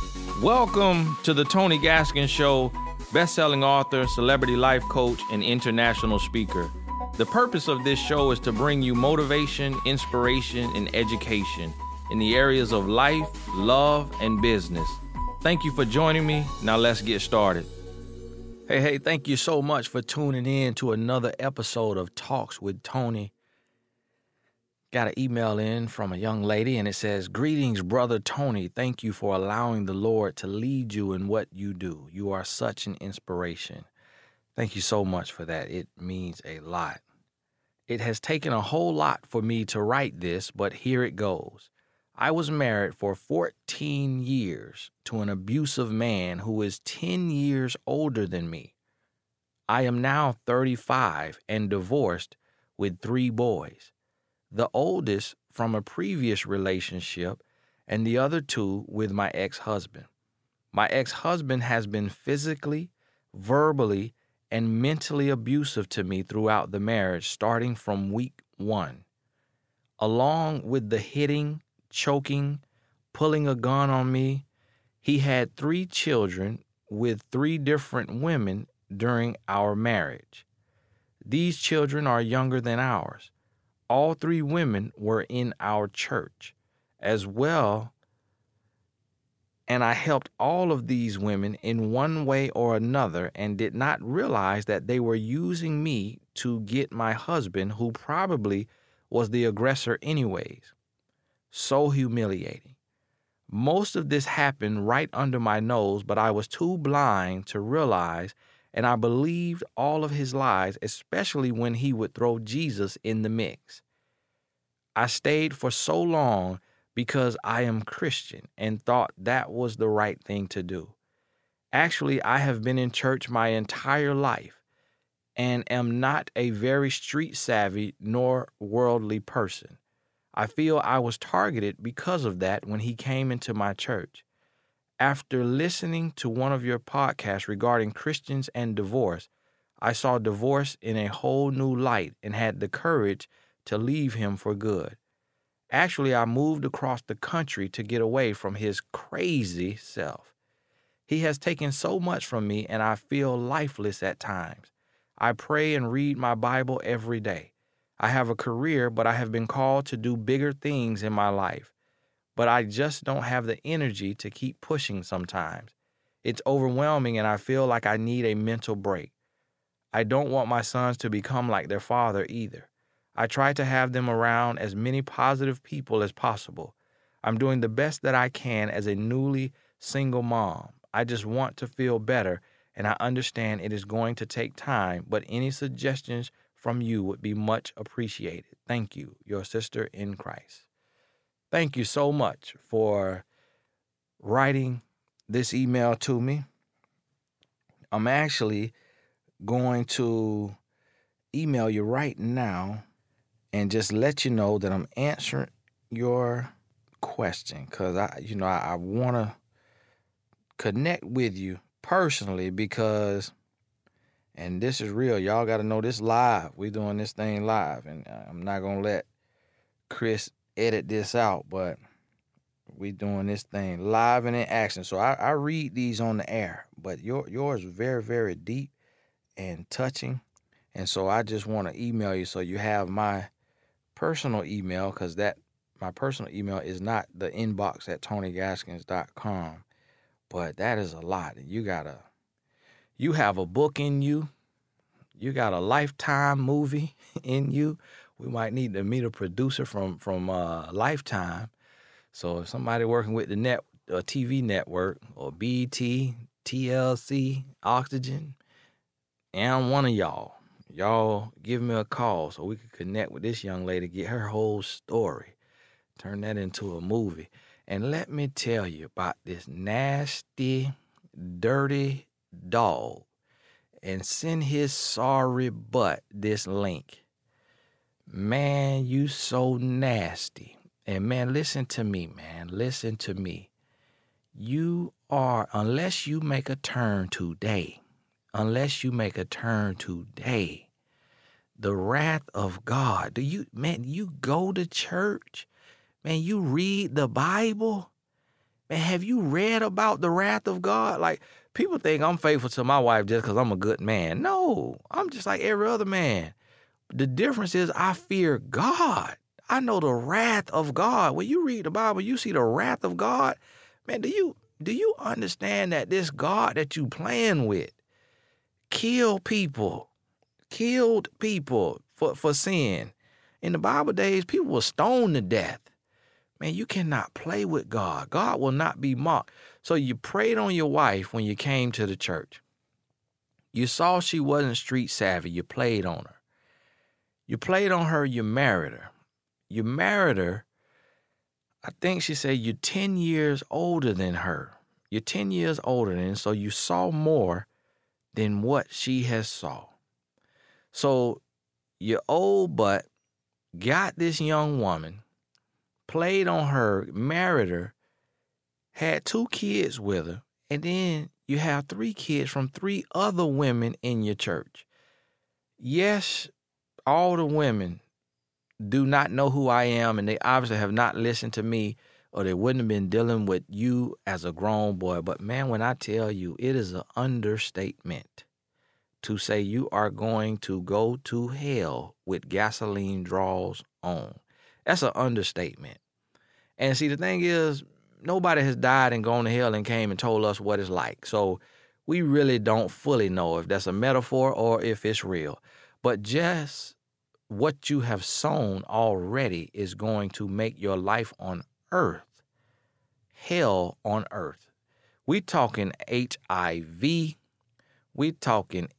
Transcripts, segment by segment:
Welcome to the Tony Gaskins Show, best-selling author, celebrity life coach, and international speaker. The purpose of this show is to bring you motivation, inspiration, and education in the areas of life, love, and business. Thank you for joining me. Now let's get started. Hey, thank you so much for tuning in to another episode of Talks with Tony. Got an email in from a young lady, and it says, "Greetings, Brother Tony. Thank you for allowing the Lord to lead you in what you do. You are such an inspiration." Thank you so much for that. It means a lot. It has taken a whole lot for me to write this, but here it goes. I was married for 14 years to an abusive man who is 10 years older than me. I am now 35 and divorced with 3 boys. The oldest from a previous relationship, and the other 2 with my ex-husband. My ex-husband has been physically, verbally, and mentally abusive to me throughout the marriage, starting from week 1. Along with the hitting, choking, pulling a gun on me, he had 3 children with 3 different women during our marriage. These children are younger than ours. All 3 women were in our church as well, and I helped all of these women in one way or another and did not realize that they were using me to get my husband, who probably was the aggressor anyways. So humiliating. Most of this happened right under my nose, but I was too blind to realize, and I believed all of his lies, especially when he would throw Jesus in the mix. I stayed for so long because I am Christian and thought that was the right thing to do. Actually, I have been in church my entire life and am not a very street savvy nor worldly person. I feel I was targeted because of that when he came into my church. After listening to one of your podcasts regarding Christians and divorce, I saw divorce in a whole new light and had the courage to leave him for good. Actually, I moved across the country to get away from his crazy self. He has taken so much from me, and I feel lifeless at times. I pray and read my Bible every day. I have a career, but I have been called to do bigger things in my life. But I just don't have the energy to keep pushing sometimes. It's overwhelming, and I feel like I need a mental break. I don't want my sons to become like their father either. I try to have them around as many positive people as possible. I'm doing the best that I can as a newly single mom. I just want to feel better, and I understand it is going to take time, but any suggestions from you would be much appreciated. Thank you, your sister in Christ. Thank you so much for writing this email to me. I'm actually going to email you right now and just let you know that I'm answering your question, because I want to connect with you personally, because, and this is real, y'all got to know this live. We're doing this thing live, and I'm not going to let Chris edit this out, but we doing this thing live and in action. So I read these on the air, but yours is very, very deep and touching. And so I just want to email you so you have my personal email, because my personal email is not the inbox at TonyGaskins.com. But that is a lot. You have a book in you. You got a Lifetime movie in you. We might need to meet a producer from Lifetime. So if somebody working with the TV network, or BET, TLC, Oxygen, and I'm one of y'all give me a call so we can connect with this young lady, get her whole story, turn that into a movie. And let me tell you about this nasty, dirty dog, and send his sorry butt this link. Man, you so nasty. And man, listen to me, man. Listen to me. You are, unless you make a turn today, the wrath of God. You go to church, man, you read the Bible, Man, have you read about the wrath of God? Like, people think I'm faithful to my wife just because I'm a good man. No, I'm just like every other man. The difference is I fear God. I know the wrath of God. When you read the Bible, you see the wrath of God. Man, do you understand that this God that you playing with killed people for sin? In the Bible days, people were stoned to death. Man, you cannot play with God. God will not be mocked. So you prayed on your wife when you came to the church. You saw she wasn't street savvy. You played on her. You played on her. You married her. You married her. I think she said you're 10 years older than her. You're 10 years older than her, so you saw more than what she has saw. So your old butt got this young woman, played on her, married her, had 2 kids with her, and then you have 3 kids from 3 other women in your church. Yes, all the women do not know who I am, and they obviously have not listened to me, or they wouldn't have been dealing with you as a grown boy. But man, when I tell you, it is an understatement to say you are going to go to hell with gasoline draws on. That's an understatement. And see, the thing is, nobody has died and gone to hell and came and told us what it's like. So we really don't fully know if that's a metaphor or if it's real. But just what you have sown already is going to make your life on earth hell on earth. We talking HIV. We talking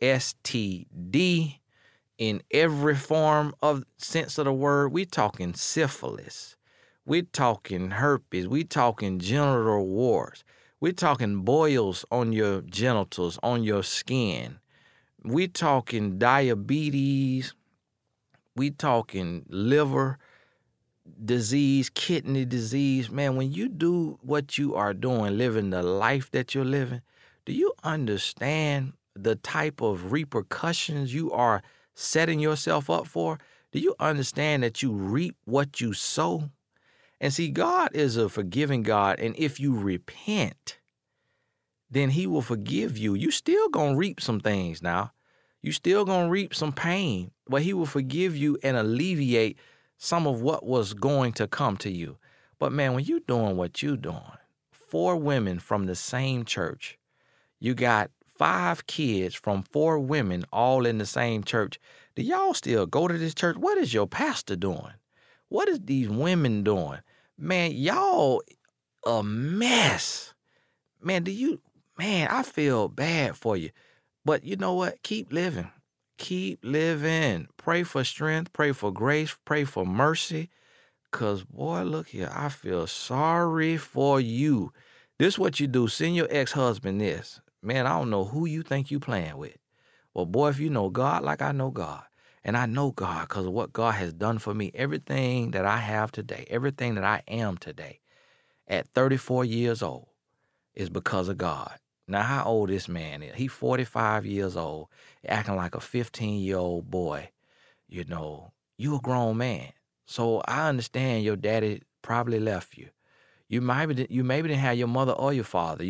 STD in every form of sense of the word. We talking syphilis. We talking herpes. We talking genital warts. We talking boils on your genitals, on your skin. We talking diabetes. We talking liver disease, kidney disease. Man, when you do what you are doing, living the life that you're living, do you understand the type of repercussions you are setting yourself up for? Do you understand that you reap what you sow? And see, God is a forgiving God, and if you repent, then he will forgive you. You still gonna reap some things now. You still gonna reap some pain, but he will forgive you and alleviate some of what was going to come to you. But man, when you doing what you doing, 4 women from the same church, you got 5 kids from 4 women all in the same church. Do y'all still go to this church? What is your pastor doing? What is these women doing? Man, y'all a mess. Man, I feel bad for you. But you know what? Keep living. Keep living. Pray for strength. Pray for grace. Pray for mercy. Because, boy, look here. I feel sorry for you. This what you do. Send your ex-husband this. Man, I don't know who you think you playing with. Well, boy, if you know God like I know God, and I know God because of what God has done for me, everything that I have today, everything that I am today at 34 years old is because of God. Now, how old this man is? He's 45 years old, acting like a 15-year-old boy. You know, you a grown man. So I understand your daddy probably left you. You maybe didn't have your mother or your father.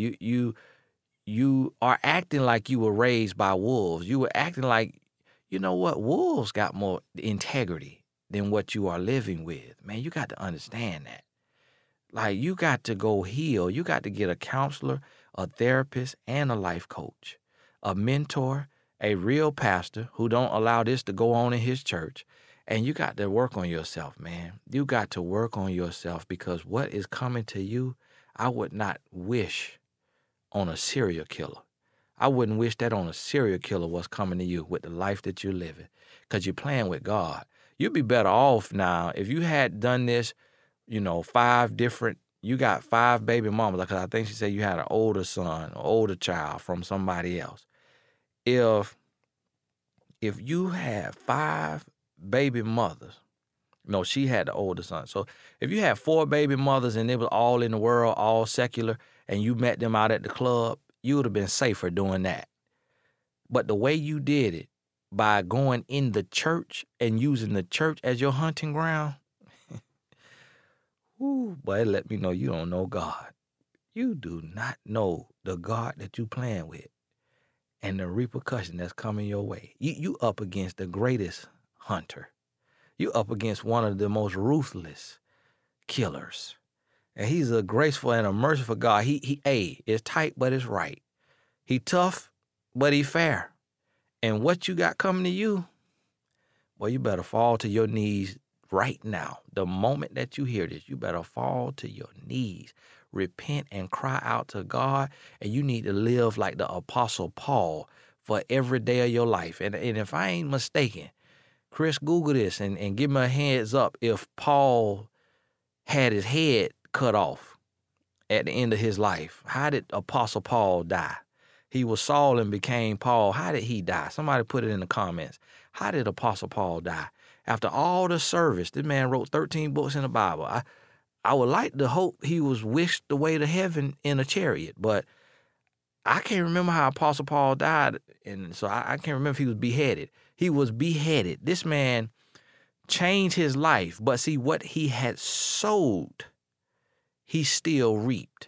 You are acting like you were raised by wolves. You were acting like, you know what, wolves got more integrity than what you are living with. Man, you got to understand that. Like, you got to go heal. You got to get a counselor, a therapist, and a life coach, a mentor, a real pastor who don't allow this to go on in his church. And you got to work on yourself, man. You got to work on yourself, because what is coming to you, I would not wish on a serial killer. I wouldn't wish that on a serial killer, what's coming to you with the life that you're living, because you're playing with God. You'd be better off now if you had done this, you got 5 baby mamas, because I think she said you had an older son or older child from somebody else. If you had 5 baby mothers, no, she had the older son. So if you had 4 baby mothers and it was all in the world, all secular, and you met them out at the club, you would have been safer doing that. But the way you did it, by going in the church and using the church as your hunting ground, ooh, boy, it let me know you don't know God. You do not know the God that you playing with and the repercussion that's coming your way. You up against the greatest hunter. You up against one of the most ruthless killers. And he's a graceful and a merciful God. It's tight, but it's right. He tough, but he fair. And what you got coming to you, well, you better fall to your knees right now. The moment that you hear this, you better fall to your knees, repent and cry out to God. And you need to live like the Apostle Paul for every day of your life. And if I ain't mistaken, Chris, Google this and give me a heads up if Paul had his head cut off at the end of his life. How did Apostle Paul die? He was Saul and became Paul. How did he die? Somebody put it in the comments. How did Apostle Paul die? After all the service, this man wrote 13 books in the Bible. I would like to hope he was whisked away to heaven in a chariot, but I can't remember how Apostle Paul died, and so I can't remember if he was beheaded. He was beheaded. This man changed his life, but see, what he had sowed, he still reaped.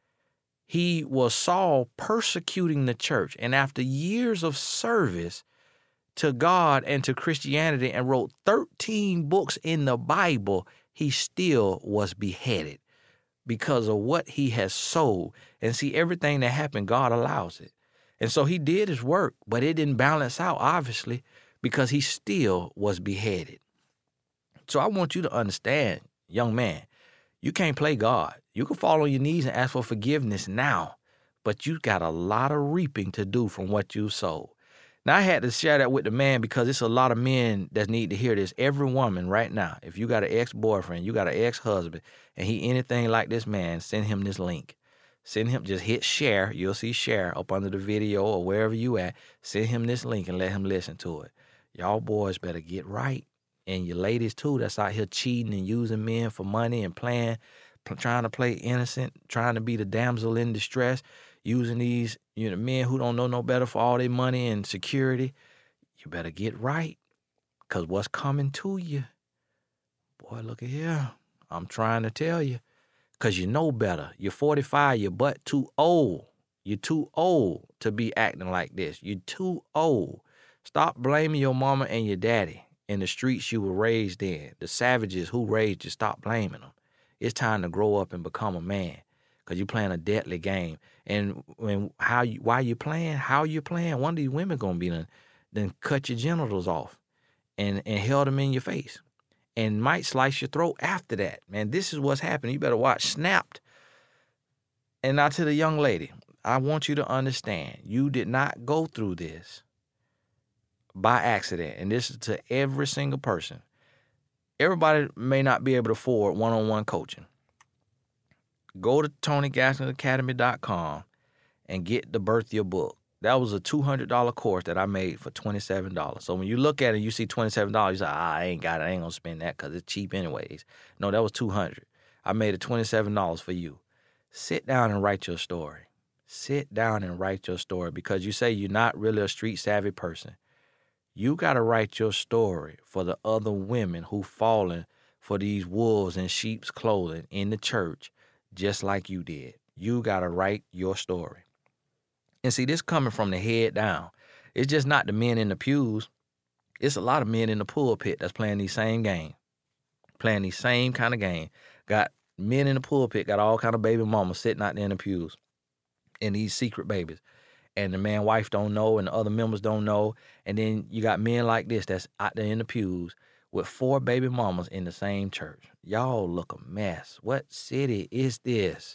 He was Saul persecuting the church, and after years of service to God and to Christianity and wrote 13 books in the Bible, he still was beheaded because of what he has sowed. And see, everything that happened, God allows it. And so he did his work, but it didn't balance out, obviously, because he still was beheaded. So I want you to understand, young man, you can't play God. You can fall on your knees and ask for forgiveness now, but you got a lot of reaping to do from what you sowed. Now, I had to share that with the man because it's a lot of men that need to hear this. Every woman right now, if you got an ex-boyfriend, you got an ex-husband, and he anything like this man, send him this link. Send him, just hit share. You'll see share up under the video or wherever you at. Send him this link and let him listen to it. Y'all boys better get right. And your ladies, too, that's out here cheating and using men for money and trying to play innocent, trying to be the damsel in distress, using these men who don't know no better for all their money and security. You better get right, because what's coming to you, boy, look at here. I'm trying to tell you, because you know better. You're 45, you're but too old. You're too old to be acting like this. You're too old. Stop blaming your mama and your daddy in the streets you were raised in. The savages who raised you, stop blaming them. It's time to grow up and become a man, because you're playing a deadly game. And why you playing, how you playing, one of these women going to be then cut your genitals off and held them in your face and might slice your throat after that. Man, this is what's happening. You better watch Snapped. And now to the young lady, I want you to understand, you did not go through this by accident. And this is to every single person. Everybody may not be able to afford one-on-one coaching. Go to TonyGaskellacademy.com and get the Birth Your Book. That was a $200 course that I made for $27. So when you look at it, you see $27, you say, I ain't got it. I ain't going to spend that because it's cheap anyways. No, that was $200. I made it $27 for you. Sit down and write your story. Sit down and write your story, because you say you're not really a street-savvy person. You got to write your story for the other women who fallen for these wolves in sheep's clothing in the church, just like you did. You got to write your story. And see, this coming from the head down. It's just not the men in the pews. It's a lot of men in the pulpit that's playing these same games, playing these same kind of game. Got men in the pulpit, got all kind of baby mamas sitting out there in the pews, and these secret babies. And the man wife don't know, and the other members don't know. And then you got men like this that's out there in the pews with 4 baby mamas in the same church. Y'all look a mess. What city is this?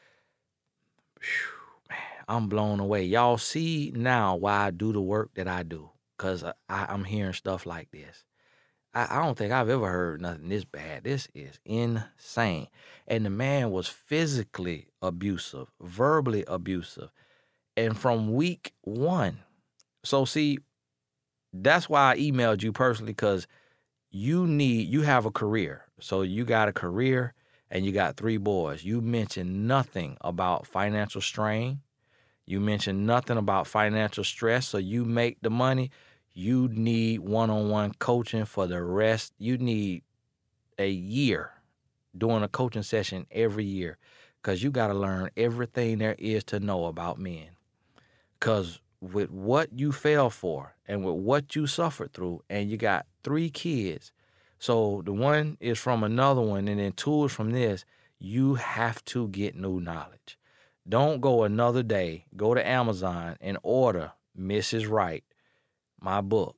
Whew, man, I'm blown away. Y'all see now why I do the work that I do, because I'm hearing stuff like this. I don't think I've ever heard nothing this bad. This is insane. And the man was physically abusive, verbally abusive. And from week 1. So see, that's why I emailed you personally, because you have a career. So you got a career and you got 3 boys. You mentioned nothing about financial strain. You mentioned nothing about financial stress. So you make the money. You need one-on-one coaching for the rest. You need a year doing a coaching session every year, because you got to learn everything there is to know about men. Because with what you fell for and with what you suffered through, and you got 3 kids, so the one is from another one, and then 2 is from this, you have to get new knowledge. Don't go another day. Go to Amazon and order Mrs. Wright, my book.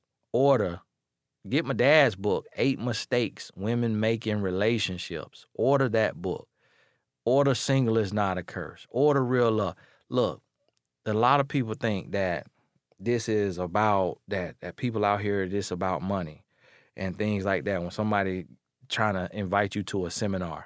Get my dad's book, 8 Mistakes Women Make in Relationships. Order that book. Order Single is Not a Curse. Order Real Love. Look, a lot of people think that this is about, that people out here, this about money and things like that. When somebody trying to invite you to a seminar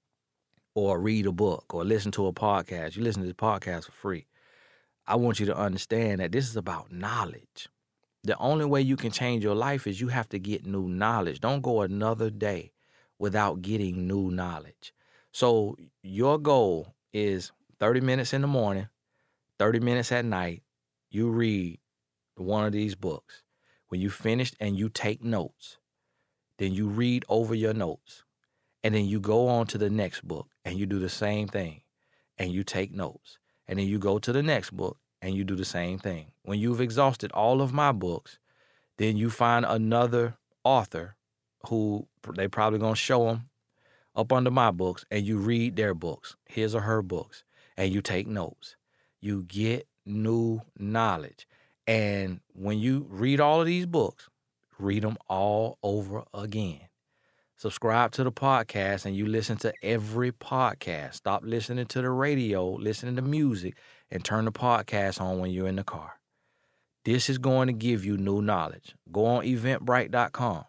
or read a book or listen to a podcast, you listen to this podcast for free. I want you to understand that this is about knowledge. The only way you can change your life is you have to get new knowledge. Don't go another day without getting new knowledge. So your goal is 30 minutes in the morning, 30 minutes at night, you read one of these books. When you finish and you take notes, then you read over your notes. And then you go on to the next book and you do the same thing and you take notes. And then you go to the next book and you do the same thing. When you've exhausted all of my books, then you find another author who they probably going to show them up under my books, and you read their books, his or her books, and you take notes. You get new knowledge. And when you read all of these books, read them all over again. Subscribe to the podcast and you listen to every podcast. Stop listening to the radio, listening to music, and turn the podcast on when you're in the car. This is going to give you new knowledge. Go on eventbrite.com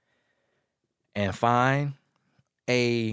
and find a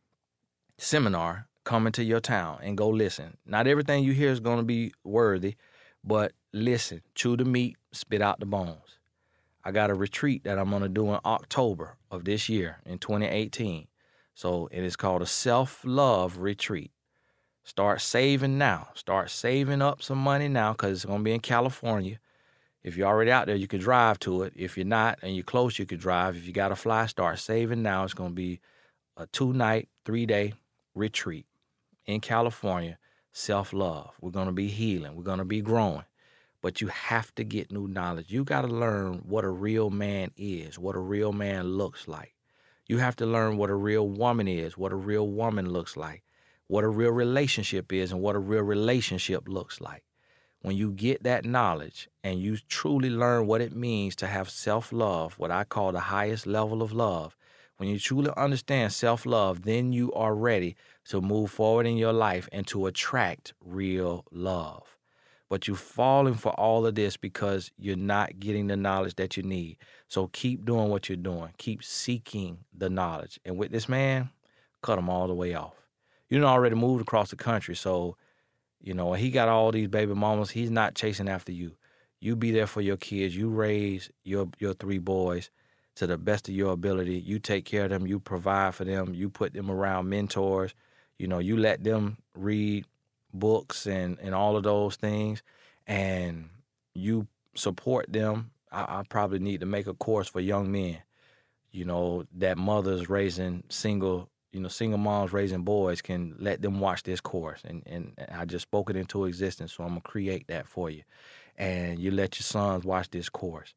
seminar coming to your town and go listen. Not everything you hear is going to be worthy, but listen, chew the meat, spit out the bones. I got a retreat that I'm going to do in October of this year in 2018. So it is called a self-love retreat. Start saving now. Start saving up some money now because it's going to be in California. If you're already out there, you can drive to it. If you're not and you're close, you could drive. If you got to fly, start saving now. It's going to be a 2-night, 3-day retreat in California. Self-love. We're going to be healing. We're going to be growing. But you have to get new knowledge. You got to learn what a real man is, what a real man looks like. You have to learn what a real woman is, what a real woman looks like, what a real relationship is, and what a real relationship looks like. When you get that knowledge and you truly learn what it means to have self-love, what I call the highest level of love, when you truly understand self-love, then you are ready to move forward in your life and to attract real love. But you're falling for all of this because you're not getting the knowledge that you need. So keep doing what you're doing. Keep seeking the knowledge. And with this man, cut him all the way off. You done already moved across the country, so, you know, he got all these baby mamas. He's not chasing after you. You be there for your kids. You raise your 3 boys to the best of your ability. You take care of them. You provide for them. You put them around mentors. You know, you let them read books and all of those things, and you support them. I probably need to make a course for young men, you know, that mothers raising single moms raising boys can let them watch this course. And I just spoke it into existence, so I'm going to create that for you. And you let your sons watch this course.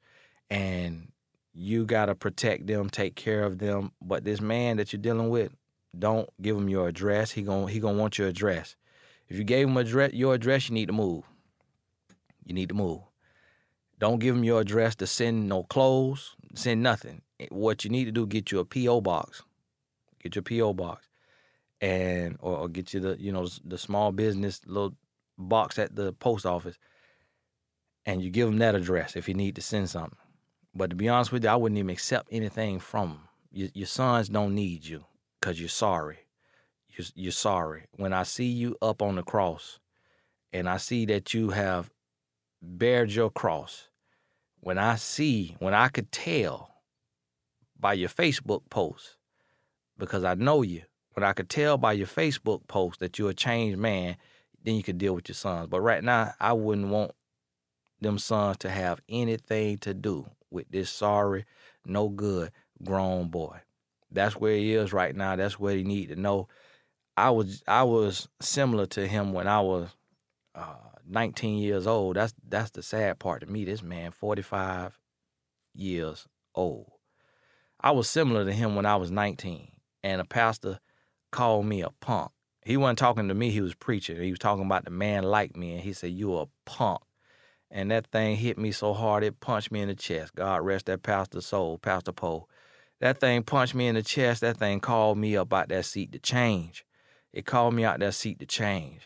And you got to protect them, take care of them. But this man that you're dealing with, don't give him your address. He gonna want your address. If you gave him your address, you need to move. You need to move. Don't give him your address to send no clothes, send nothing. What you need to do, get you a P.O. box. Get your P.O. box. And or get you the small business little box at the post office. And you give him that address if you need to send something. But to be honest with you, I wouldn't even accept anything from him. Your sons don't need you because you're sorry. You're sorry. When I see you up on the cross and I see that you have bared your cross, when I could tell by your Facebook post, because I know you, when I could tell by your Facebook post that you're a changed man, then you could deal with your sons. But right now, I wouldn't want them sons to have anything to do with this sorry, no good grown boy. That's where he is right now. That's what he need to know. I was similar to him when I was 19 years old. That's the sad part to me. This man, 45 years old. I was similar to him when I was 19, and a pastor called me a punk. He wasn't talking to me, he was preaching. He was talking about the man like me, and he said, "You a punk." And that thing hit me so hard, it punched me in the chest. God rest that pastor's soul, Pastor Poe. That thing punched me in the chest. That thing called me up out that seat to change. It called me out that seat to change.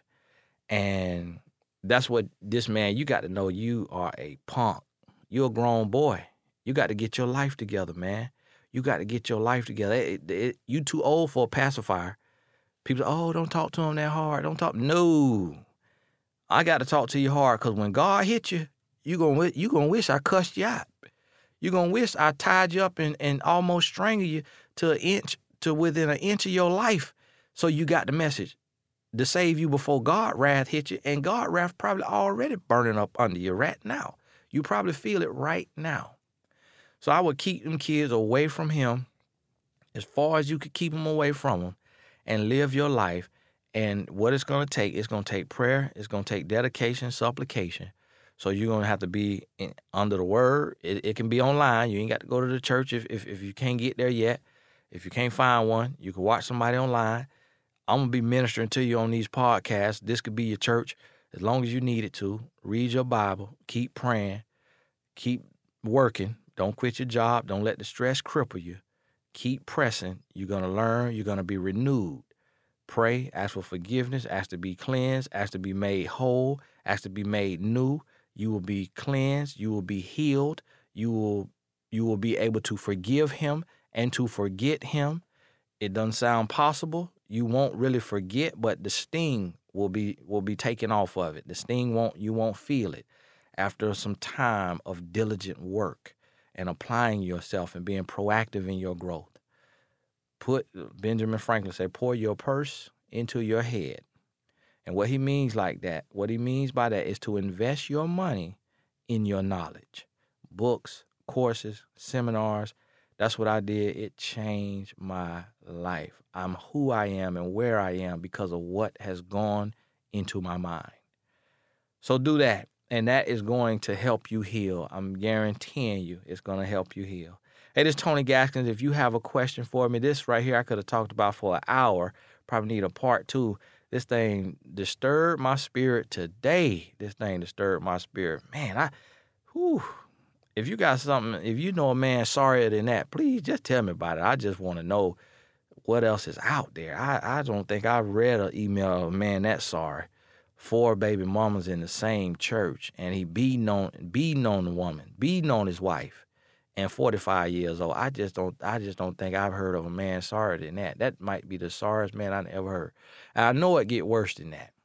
And that's what this man, you got to know you are a punk. You're a grown boy. You got to get your life together, man. You got to get your life together. You too old for a pacifier. People say, oh, don't talk to him that hard. Don't talk. No. I got to talk to you hard, because when God hit you, you gonna wish I cussed you out. You're going to wish I tied you up and almost strangled you to within an inch of your life. So you got the message to save you before God wrath hit you. And God wrath probably already burning up under you right now. You probably feel it right now. So I would keep them kids away from him as far as you could keep them away from him, and live your life. And what it's going to take prayer. It's going to take dedication, supplication. So you're going to have to be under the word. It can be online. You ain't got to go to the church if you can't get there yet. If you can't find one, you can watch somebody online. I'm going to be ministering to you on these podcasts. This could be your church as long as you need it to. Read your Bible. Keep praying. Keep working. Don't quit your job. Don't let the stress cripple you. Keep pressing. You're going to learn. You're going to be renewed. Pray. Ask for forgiveness. Ask to be cleansed. Ask to be made whole. Ask to be made new. You will be cleansed. You will be healed. You will be able to forgive him and to forget him. It doesn't sound possible. You won't really forget, but the sting will be taken off of it. The sting you won't feel it after some time of diligent work and applying yourself and being proactive in your growth. Benjamin Franklin said, pour your purse into your head. And what he means by that is to invest your money in your knowledge. Books, courses, seminars. That's what I did. It changed my life. I'm who I am and where I am because of what has gone into my mind. So do that. And that is going to help you heal. I'm guaranteeing you it's going to help you heal. Hey, this is Tony Gaskins. If you have a question for me, this right here I could have talked about for an hour. Probably need a part 2. This thing disturbed my spirit today. Man, if you got something, if you know a man sorrier than that, please just tell me about it. I just want to know what else is out there. I don't think I've read an email of a man that sorry. 4 baby mamas in the same church, and he beating on the woman, beating on his wife, and 45 years old. I just don't think I've heard of a man sorrier than that. That might be the sorriest man I ever heard. And I know it get worse than that.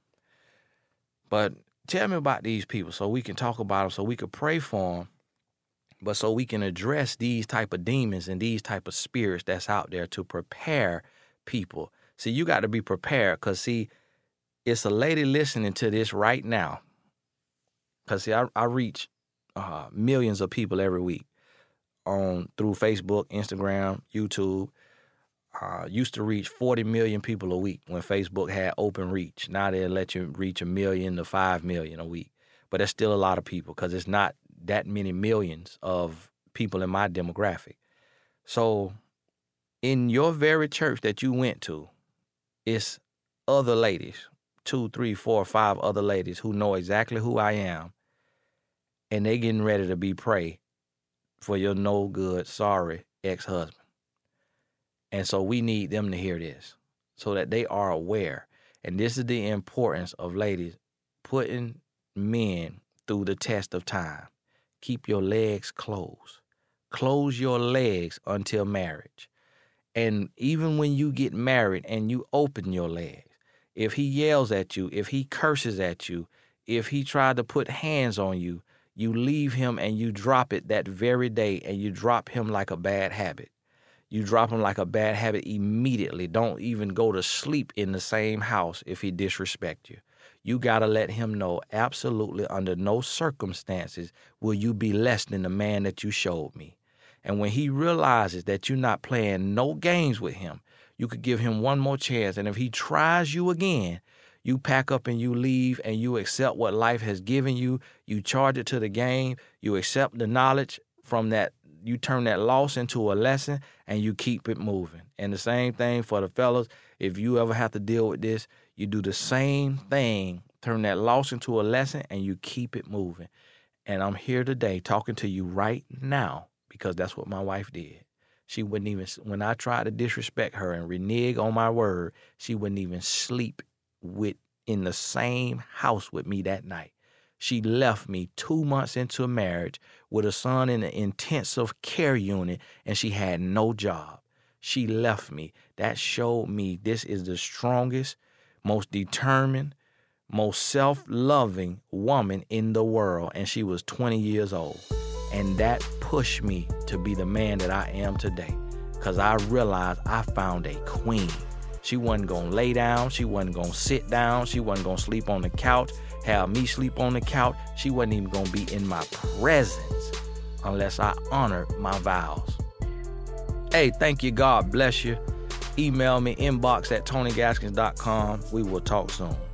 But tell me about these people so we can talk about them, so we can pray for them, but so we can address these type of demons and these type of spirits that's out there to prepare people. See, you got to be prepared, because, see, it's a lady listening to this right now. Because, see, I reach millions of people every week through Facebook, Instagram, YouTube. Used to reach 40 million people a week when Facebook had open reach. Now they'll let you reach 1 million to 5 million a week. But that's still a lot of people, because it's not that many millions of people in my demographic. So in your very church that you went to, it's other ladies, 2, 3, 4, 5 other ladies who know exactly who I am, and they getting ready to be prayed for your no good, sorry ex-husband. And so we need them to hear this so that they are aware. And this is the importance of ladies putting men through the test of time. Keep your legs closed. Close your legs until marriage. And even when you get married and you open your legs, if he yells at you, if he curses at you, if he tried to put hands on you, you leave him and you drop it that very day, and you drop him like a bad habit. You drop him like a bad habit immediately. Don't even go to sleep in the same house if he disrespects you. You got to let him know absolutely under no circumstances will you be less than the man that you showed me. And when he realizes that you're not playing no games with him, you could give him one more chance. And if he tries you again, you pack up and you leave and you accept what life has given you. You charge it to the game. You accept the knowledge from that. You turn that loss into a lesson and you keep it moving. And the same thing for the fellas. If you ever have to deal with this, you do the same thing. Turn that loss into a lesson and you keep it moving. And I'm here today talking to you right now because that's what my wife did. She wouldn't even, when I tried to disrespect her and renege on my word, she wouldn't even sleep in the same house with me that night. She left me 2 months into marriage with a son in an intensive care unit, and she had no job. She left me. That showed me this is the strongest, most determined, most self-loving woman in the world, and she was 20 years old. And that pushed me to be the man that I am today, because I realized I found a queen. She wasn't going to lay down. She wasn't going to sit down. She wasn't going to sleep on the couch, have me sleep on the couch. She wasn't even going to be in my presence unless I honored my vows. Hey, thank you. God bless you. Email me, inbox@TonyGaskins.com. We will talk soon.